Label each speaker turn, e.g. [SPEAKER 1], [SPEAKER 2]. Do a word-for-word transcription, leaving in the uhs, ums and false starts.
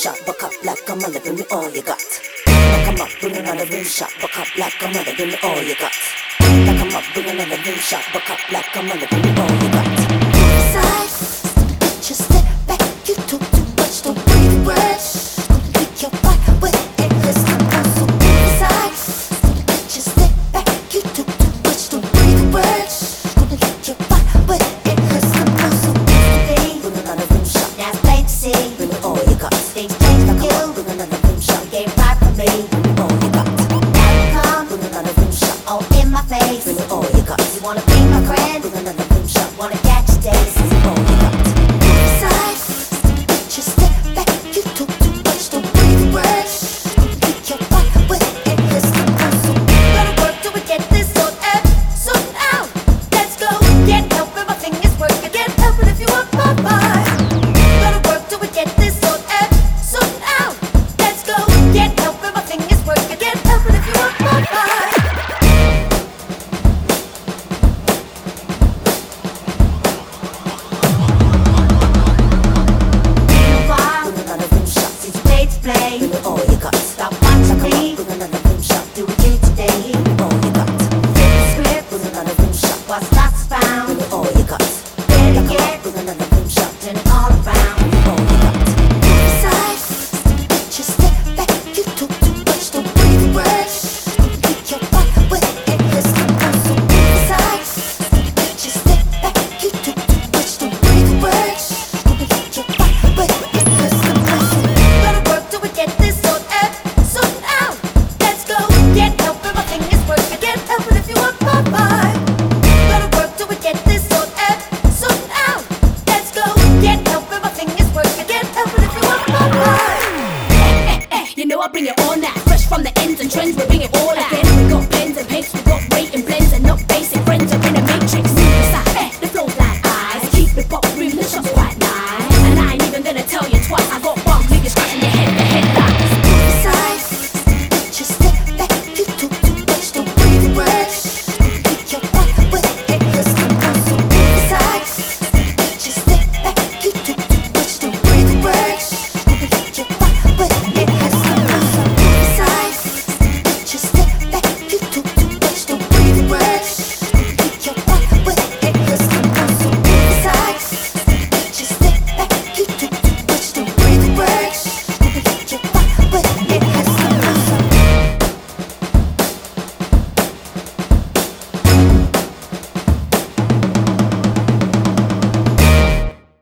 [SPEAKER 1] shot, buck up like a mother, give me all you got. Like I'm up, bring another rim shot, buck up like a mother, give me all you got. Like I'm up, bring another rim shot, buck up like a mother, give me all you got.